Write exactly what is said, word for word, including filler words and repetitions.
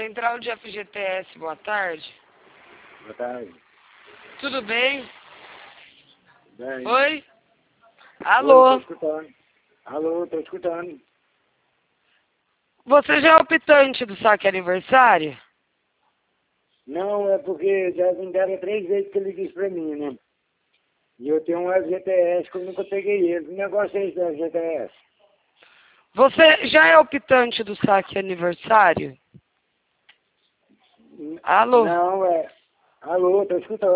Central de F G T S, boa tarde. Boa tarde. Tudo bem? Bem. Oi? Alô? Oi, tô escutando. Alô, tô escutando. Você já é optante do saque aniversário? Não, é porque já me deram três vezes que ele disse pra mim, né? E eu tenho um F G T S que eu nunca peguei ele. Que negócio é esse do F G T S? Você já é optante do saque aniversário? Alô? Não, é... Alô, tô escutando.